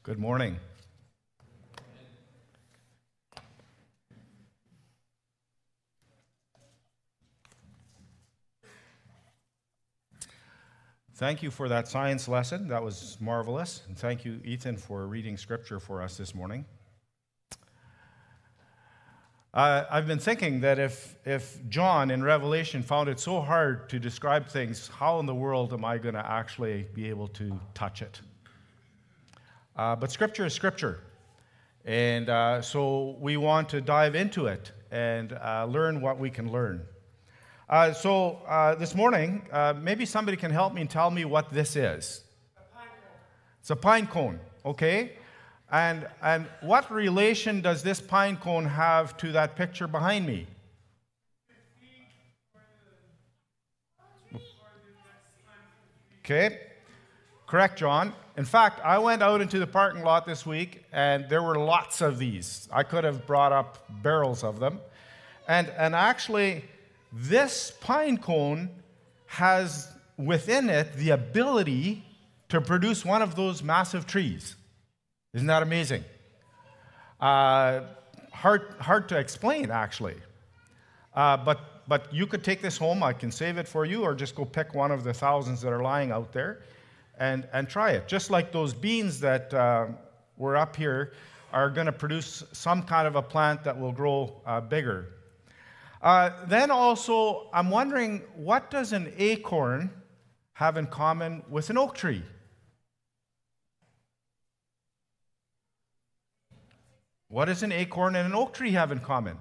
Good morning. Thank you for that science lesson. That was marvelous. And thank you, Ethan, for reading scripture for us this morning. I've been thinking that if John in Revelation found it so hard to describe things, how in the world am I going to actually be able to touch it? But scripture is scripture. And so we want to dive into it and learn what we can learn. So this morning, maybe somebody can help me and tell me what this is. A pine cone. It's a pine cone, okay? And what relation does this pine cone have to that picture behind me? Okay, correct, John. In fact, I went out into the parking lot this week, and there were lots of these. I could have brought up barrels of them. And actually, this pine cone has within it the ability to produce one of those massive trees. Isn't that amazing? Hard to explain, actually. But you could take this home. I can save it for you, or just go pick one of the thousands that are lying out there and try it. Just like those beans that were up here are going to produce some kind of a plant that will grow bigger. Then also, I'm wondering, what does an acorn have in common with an oak tree? What does an acorn and an oak tree have in common?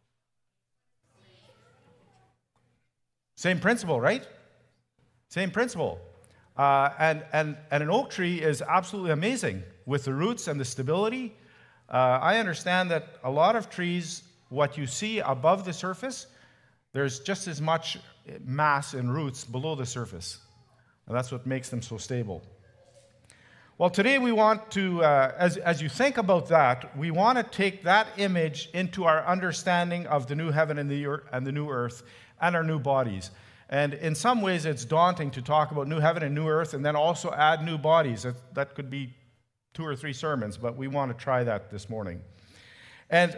Same principle, right? Same principle. And an oak tree is absolutely amazing with the roots and the stability. I understand that a lot of trees, what you see above the surface, there's just as much mass and roots below the surface. And that's what makes them so stable. Well, today we want to, as you think about that, we want to take that image into our understanding of the new heaven and the new earth and our new bodies. And in some ways, it's daunting to talk about new heaven and new earth and then also add new bodies. That could be 2 or 3 sermons, but we want to try that this morning. And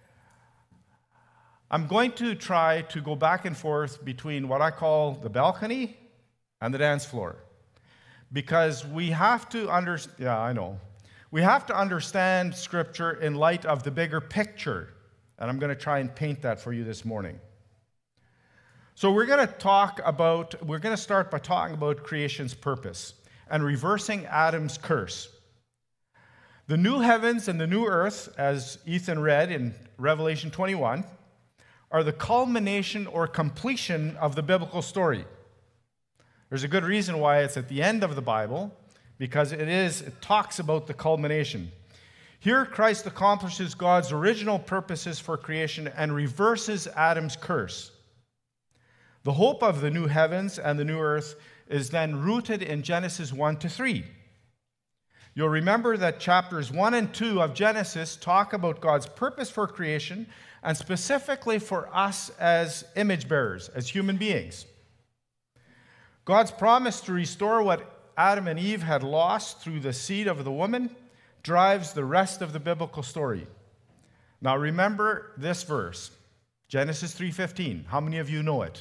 I'm going to try to go back and forth between what I call the balcony and the dance floor. Because we have to we have to understand Scripture in light of the bigger picture. And I'm going to try and paint that for you this morning. So we're going to start by talking about creation's purpose and reversing Adam's curse. The new heavens and the new earth, as Ethan read in Revelation 21, are the culmination or completion of the biblical story. There's a good reason why it's at the end of the Bible, because it talks about the culmination. Here, Christ accomplishes God's original purposes for creation and reverses Adam's curse. The hope of the new heavens and the new earth is then rooted in Genesis 1-3. You'll remember that chapters 1 and 2 of Genesis talk about God's purpose for creation, and specifically for us as image bearers, as human beings. God's promise to restore what Adam and Eve had lost through the seed of the woman drives the rest of the biblical story. Now remember this verse, Genesis 3:15. How many of you know it?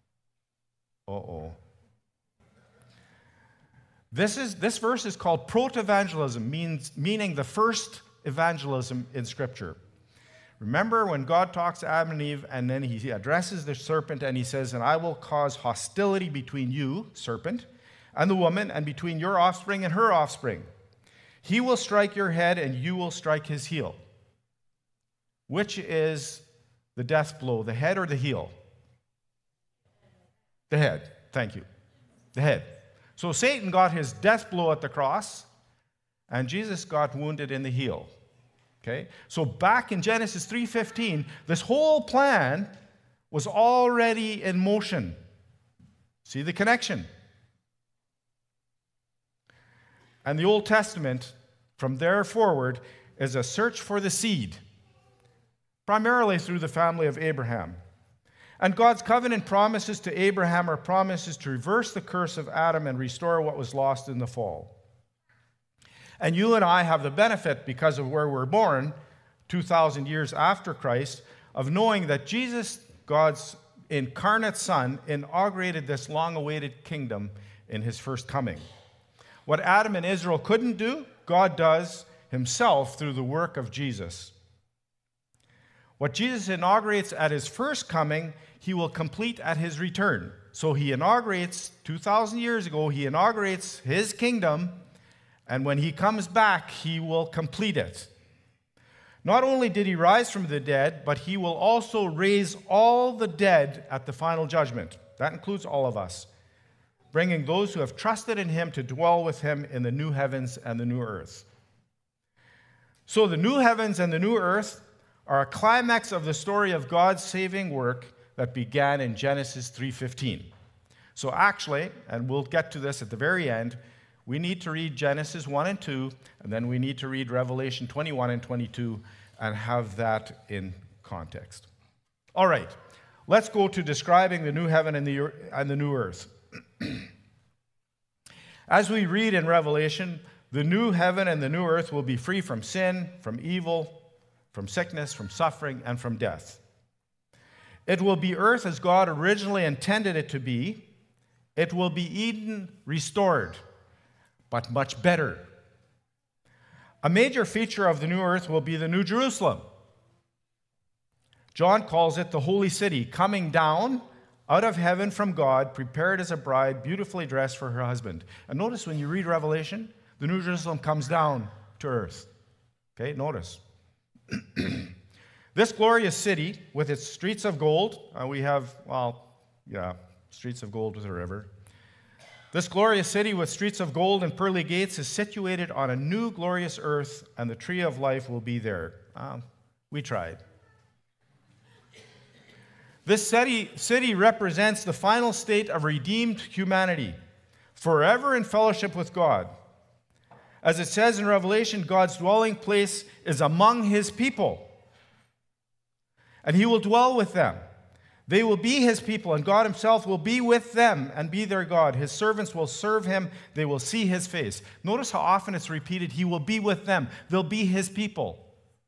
This verse is called proto-evangelism, meaning the first evangelism in Scripture. Remember when God talks to Adam and Eve, and then he addresses the serpent, and he says, "And I will cause hostility between you, serpent, and the woman, and between your offspring and her offspring. He will strike your head, and you will strike his heel." Which is the death blow, the head or the heel? The head. Thank you. The head. So Satan got his death blow at the cross, and Jesus got wounded in the heel. Okay? So back in Genesis 3:15, this whole plan was already in motion. See the connection? And the Old Testament, from there forward, is a search for the seed, primarily through the family of Abraham. And God's covenant promises to Abraham are promises to reverse the curse of Adam and restore what was lost in the fall. And you and I have the benefit, because of where we're born, 2,000 years after Christ, of knowing that Jesus, God's incarnate Son, inaugurated this long-awaited kingdom in his first coming. What Adam and Israel couldn't do, God does himself through the work of Jesus. What Jesus inaugurates at his first coming, he will complete at his return. So he inaugurates, 2,000 years ago, he inaugurates his kingdom, and when he comes back, he will complete it. Not only did he rise from the dead, but he will also raise all the dead at the final judgment. That includes all of us, bringing those who have trusted in him to dwell with him in the new heavens and the new earth. So the new heavens and the new earth are a climax of the story of God's saving work that began in Genesis 3:15. So actually, and we'll get to this at the very end, we need to read Genesis 1 and 2, and then we need to read Revelation 21 and 22 and have that in context. All right, let's go to describing the new heaven and the new earth. As we read in Revelation, the new heaven and the new earth will be free from sin, from evil, from sickness, from suffering, and from death. It will be earth as God originally intended it to be. It will be Eden restored, but much better. A major feature of the new earth will be the New Jerusalem. John calls it the holy city, coming down out of heaven from God, prepared as a bride, beautifully dressed for her husband. And notice when you read Revelation, the New Jerusalem comes down to earth. Okay, notice. This glorious city, with its streets of gold, streets of gold with a river. This glorious city with streets of gold and pearly gates is situated on a new glorious earth, and the tree of life will be there. We tried. This city represents the final state of redeemed humanity, forever in fellowship with God. As it says in Revelation, God's dwelling place is among his people, and he will dwell with them. They will be his people, and God himself will be with them and be their God. His servants will serve him. They will see his face. Notice how often it's repeated, he will be with them. They'll be his people.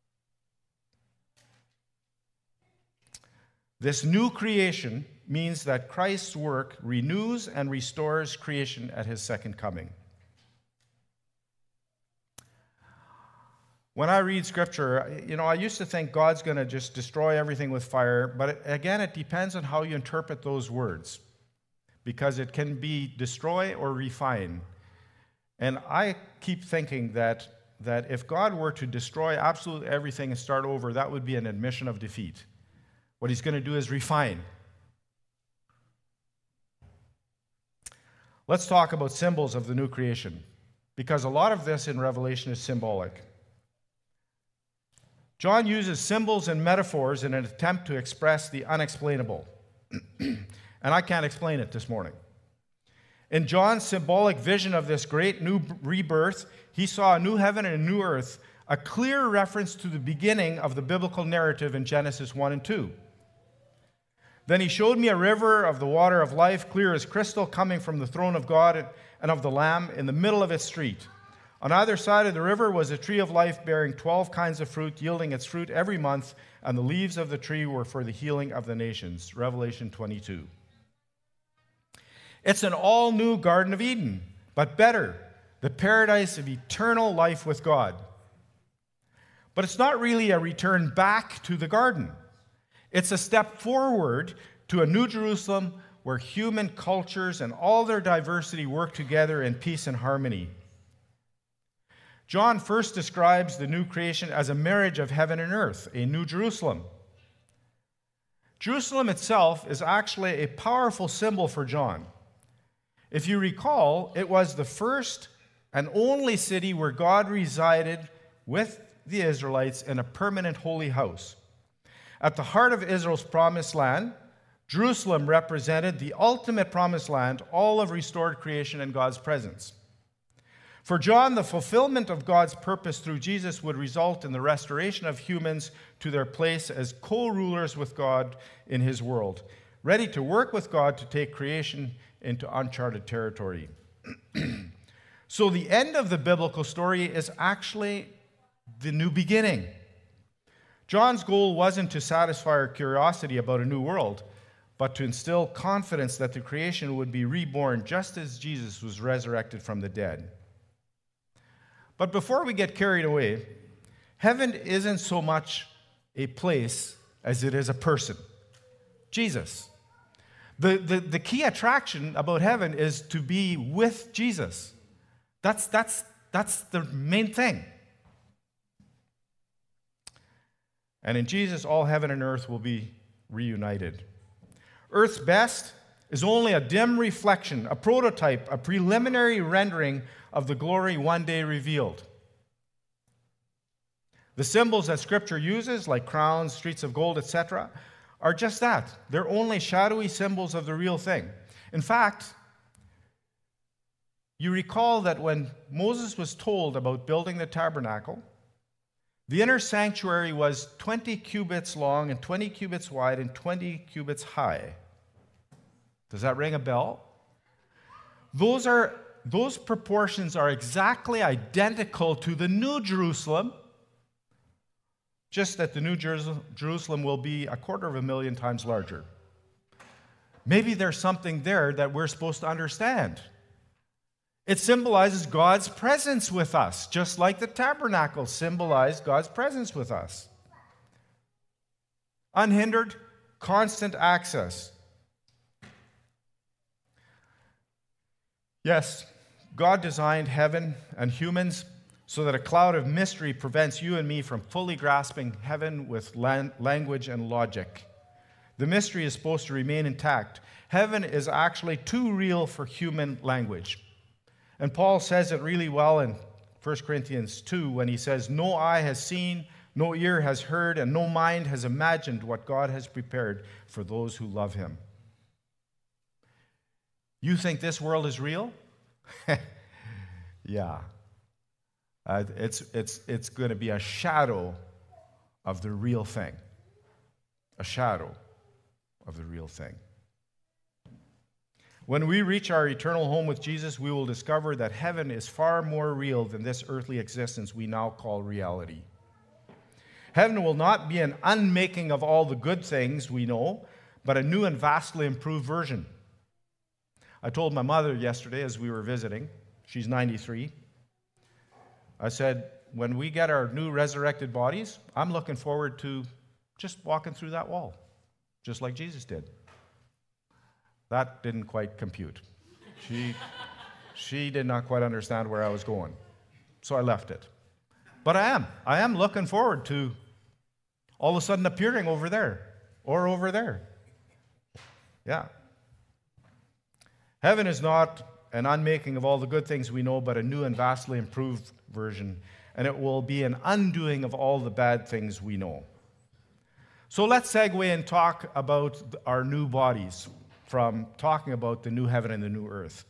This new creation means that Christ's work renews and restores creation at his second coming. When I read Scripture, I used to think God's going to just destroy everything with fire, but again, it depends on how you interpret those words, because it can be destroy or refine. And I keep thinking that if God were to destroy absolutely everything and start over, that would be an admission of defeat. What he's going to do is refine. Let's talk about symbols of the new creation, because a lot of this in Revelation is symbolic. John uses symbols and metaphors in an attempt to express the unexplainable. And I can't explain it this morning. In John's symbolic vision of this great new rebirth, he saw a new heaven and a new earth, a clear reference to the beginning of the biblical narrative in Genesis 1 and 2. Then he showed me a river of the water of life, clear as crystal, coming from the throne of God and of the Lamb in the middle of its street. On either side of the river was a tree of life bearing 12 kinds of fruit, yielding its fruit every month, and the leaves of the tree were for the healing of the nations. Revelation 22. It's an all-new Garden of Eden, but better, the paradise of eternal life with God. But it's not really a return back to the garden. It's a step forward to a new Jerusalem where human cultures and all their diversity work together in peace and harmony. John first describes the new creation as a marriage of heaven and earth, a new Jerusalem. Jerusalem itself is actually a powerful symbol for John. If you recall, it was the first and only city where God resided with the Israelites in a permanent holy house. At the heart of Israel's promised land, Jerusalem represented the ultimate promised land, all of restored creation in God's presence. For John, the fulfillment of God's purpose through Jesus would result in the restoration of humans to their place as co-rulers with God in his world, ready to work with God to take creation into uncharted territory. So the end of the biblical story is actually the new beginning. John's goal wasn't to satisfy our curiosity about a new world, but to instill confidence that the creation would be reborn just as Jesus was resurrected from the dead. But before we get carried away, heaven isn't so much a place as it is a person, Jesus. The key attraction about heaven is to be with Jesus. That's the main thing. And in Jesus, all heaven and earth will be reunited. Earth's best is only a dim reflection, a prototype, a preliminary rendering of the glory one day revealed. The symbols that Scripture uses, like crowns, streets of gold, etc., are just that. They're only shadowy symbols of the real thing. In fact, you recall that when Moses was told about building the tabernacle, the inner sanctuary was 20 cubits long and 20 cubits wide and 20 cubits high. Does that ring a bell? Those proportions are exactly identical to the New Jerusalem, just that the New Jerusalem will be 250,000 times larger. Maybe there's something there that we're supposed to understand. It symbolizes God's presence with us, just like the tabernacle symbolized God's presence with us. Unhindered, constant access. Yes, God designed heaven and humans so that a cloud of mystery prevents you and me from fully grasping heaven with language and logic. The mystery is supposed to remain intact. Heaven is actually too real for human language. And Paul says it really well in 1 Corinthians 2 when he says, "No eye has seen, no ear has heard, and no mind has imagined what God has prepared for those who love him." You think this world is real? Yeah. It's going to be a shadow of the real thing. A shadow of the real thing. When we reach our eternal home with Jesus, we will discover that heaven is far more real than this earthly existence we now call reality. Heaven will not be an unmaking of all the good things we know, but a new and vastly improved version. I told my mother yesterday as we were visiting, she's 93, I said, when we get our new resurrected bodies, I'm looking forward to just walking through that wall, just like Jesus did. That didn't quite compute. She did not quite understand where I was going. So I left it. But I am looking forward to all of a sudden appearing over there or over there. Yeah. Heaven is not an unmaking of all the good things we know, but a new and vastly improved version. And it will be an undoing of all the bad things we know. So let's segue and talk about our new bodies from talking about the new heaven and the new earth.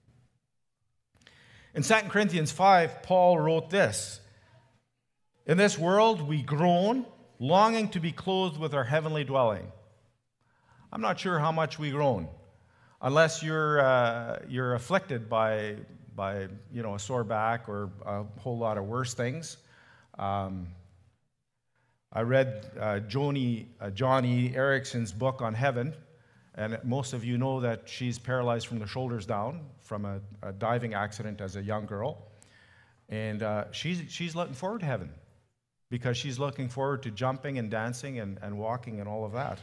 In 2 Corinthians 5, Paul wrote this: "In this world we groan, longing to be clothed with our heavenly dwelling." I'm not sure how much we groan, unless you're afflicted by a sore back or a whole lot of worse things. I read Johnny Erickson's book on heaven. And most of you know that she's paralyzed from the shoulders down from a diving accident as a young girl. And she's looking forward to heaven because she's looking forward to jumping and dancing and walking and all of that.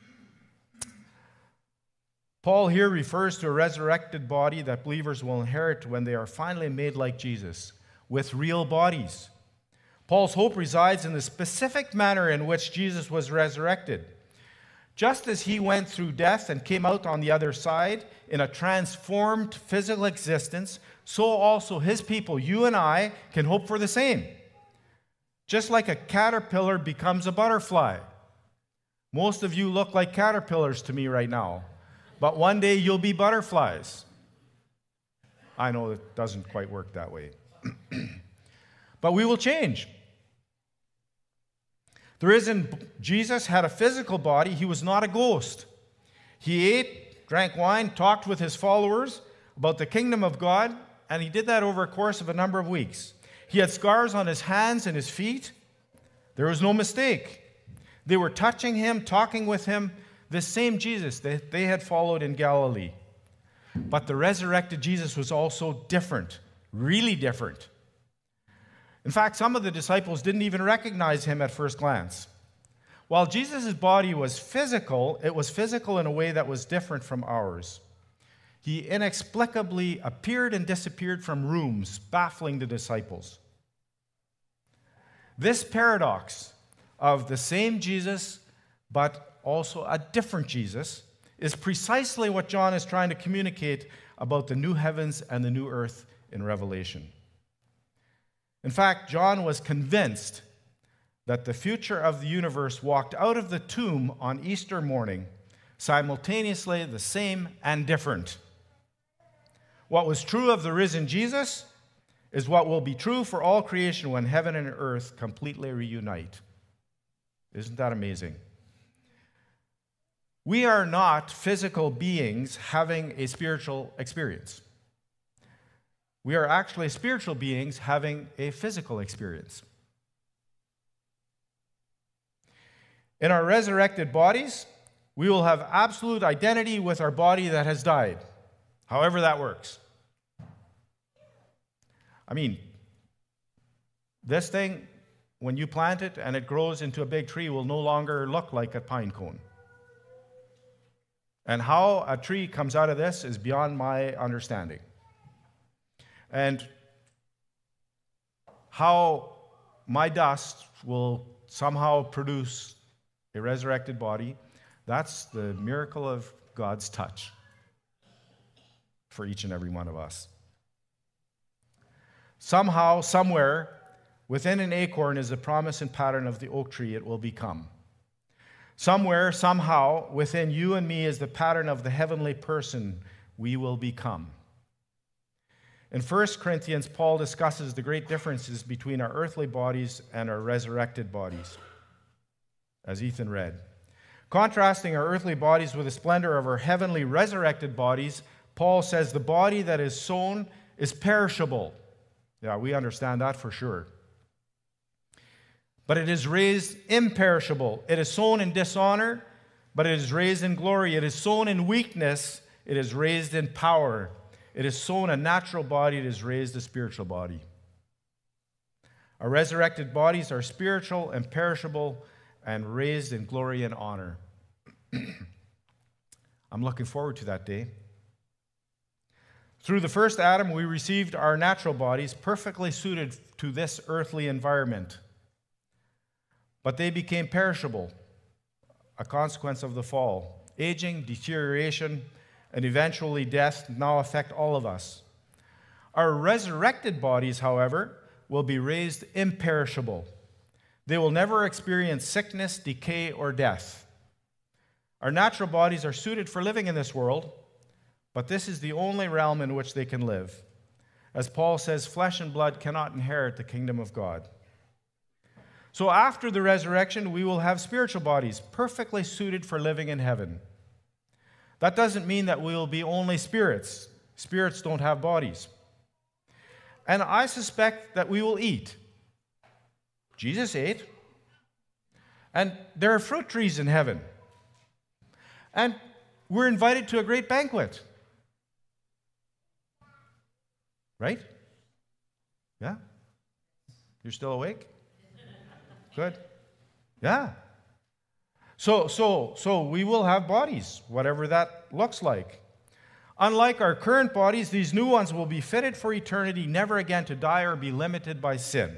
Paul here refers to a resurrected body that believers will inherit when they are finally made like Jesus, with real bodies. Paul's hope resides in the specific manner in which Jesus was resurrected. Just as he went through death and came out on the other side in a transformed physical existence, so also his people, you and I, can hope for the same. Just like a caterpillar becomes a butterfly. Most of you look like caterpillars to me right now, but one day you'll be butterflies. I know it doesn't quite work that way. But we will change. Jesus had a physical body. He was not a ghost. He ate, drank wine, talked with his followers about the kingdom of God, and he did that over a course of a number of weeks. He had scars on his hands and his feet. There was no mistake. They were touching him, talking with him, this same Jesus that they had followed in Galilee. But the resurrected Jesus was also different, really different. In fact, some of the disciples didn't even recognize him at first glance. While Jesus' body was physical, it was physical in a way that was different from ours. He inexplicably appeared and disappeared from rooms, baffling the disciples. This paradox of the same Jesus, but also a different Jesus, is precisely what John is trying to communicate about the new heavens and the new earth in Revelation. In fact, John was convinced that the future of the universe walked out of the tomb on Easter morning, simultaneously the same and different. What was true of the risen Jesus is what will be true for all creation when heaven and earth completely reunite. Isn't that amazing? We are not physical beings having a spiritual experience. We are actually spiritual beings having a physical experience. In our resurrected bodies, we will have absolute identity with our body that has died, however that works. I mean, this thing, when you plant it and it grows into a big tree, will no longer look like a pine cone. And how a tree comes out of this is beyond my understanding. And how my dust will somehow produce a resurrected body, that's the miracle of God's touch for each and every one of us. Somehow, somewhere, within an acorn is the promise and pattern of the oak tree it will become. Somewhere, somehow, within you and me is the pattern of the heavenly person we will become. In 1 Corinthians, Paul discusses the great differences between our earthly bodies and our resurrected bodies, as Ethan read. Contrasting our earthly bodies with the splendor of our heavenly resurrected bodies, Paul says the body that is sown is perishable. Yeah, we understand that for sure. But it is raised imperishable. It is sown in dishonor, but it is raised in glory. It is sown in weakness. It is raised in power. It is sown a natural body. It is raised a spiritual body. Our resurrected bodies are spiritual, imperishable, and raised in glory and honor. I'm looking forward to that day. Through the first Adam, we received our natural bodies perfectly suited to this earthly environment. But they became perishable, a consequence of the fall. Aging, deterioration, and eventually death now affect all of us. Our resurrected bodies, however, will be raised imperishable. They will never experience sickness, decay, or death. Our natural bodies are suited for living in this world, but this is the only realm in which they can live. As Paul says, flesh and blood cannot inherit the kingdom of God. So after the resurrection, we will have spiritual bodies perfectly suited for living in heaven. That doesn't mean that we will be only spirits. Spirits don't have bodies. And I suspect that we will eat. Jesus ate. And there are fruit trees in heaven. And we're invited to a great banquet. Right? Yeah? You're still awake? Good. Yeah. So we will have bodies, whatever that looks like. Unlike our current bodies, these new ones will be fitted for eternity, never again to die or be limited by sin.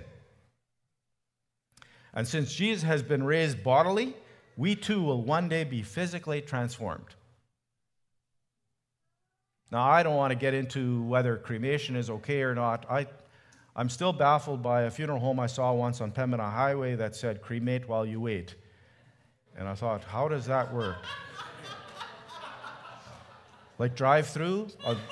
And since Jesus has been raised bodily, we too will one day be physically transformed. Now, I don't want to get into whether cremation is okay or not. I'm still baffled by a funeral home I saw once on Pembina Highway that said, cremate while you wait. And I thought, how does that work? Like drive-through?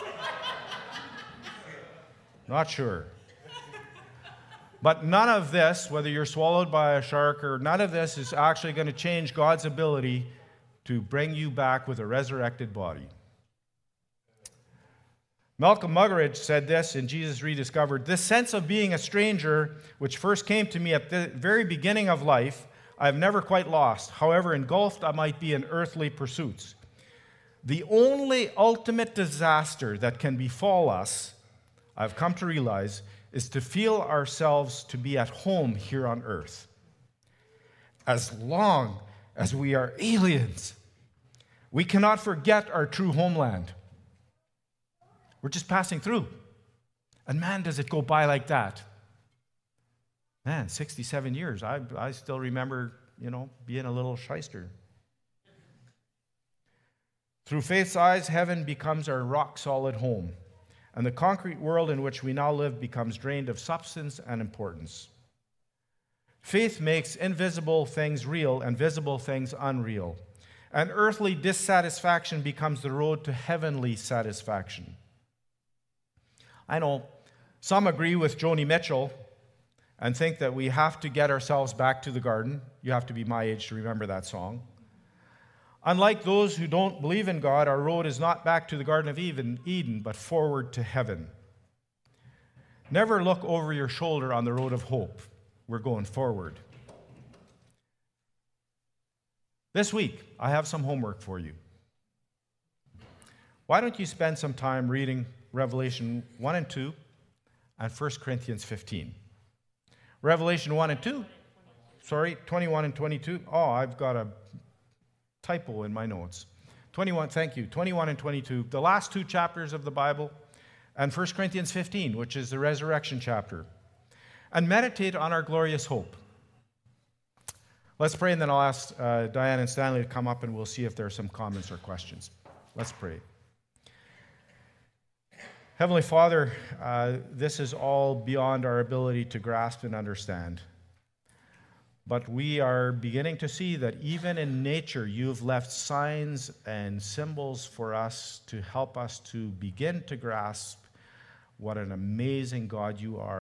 Not sure. But none of this, whether you're swallowed by a shark or none of this is actually going to change God's ability to bring you back with a resurrected body. Malcolm Muggeridge said this in Jesus Rediscovered: "This sense of being a stranger, which first came to me at the very beginning of life, I have never quite lost, however engulfed I might be in earthly pursuits. The only ultimate disaster that can befall us, I've come to realize, is to feel ourselves to be at home here on earth. As long as we are aliens, we cannot forget our true homeland. We're just passing through. And man, does it go by like that. Man, 67 years. I still remember, being a little shyster. Through faith's eyes, heaven becomes our rock-solid home, and the concrete world in which we now live becomes drained of substance and importance. Faith makes invisible things real and visible things unreal, and earthly dissatisfaction becomes the road to heavenly satisfaction." I know some agree with Joni Mitchell and think that we have to get ourselves back to the garden. You have to be my age to remember that song. Unlike those who don't believe in God, our road is not back to the Garden of Eden, but forward to heaven. Never look over your shoulder on the road of hope. We're going forward. This week, I have some homework for you. Why don't you spend some time reading Revelation 1 and 2 and 1 Corinthians 15? Revelation 1 and 2. 21 and 22. Oh, I've got a typo in my notes. 21, thank you. 21 and 22, the last two chapters of the Bible, and 1 Corinthians 15, which is the resurrection chapter. And meditate on our glorious hope. Let's pray, and then I'll ask Diane and Stanley to come up, and we'll see if there are some comments or questions. Let's pray. Heavenly Father, this is all beyond our ability to grasp and understand. But we are beginning to see that even in nature, you've left signs and symbols for us to help us to begin to grasp what an amazing God you are.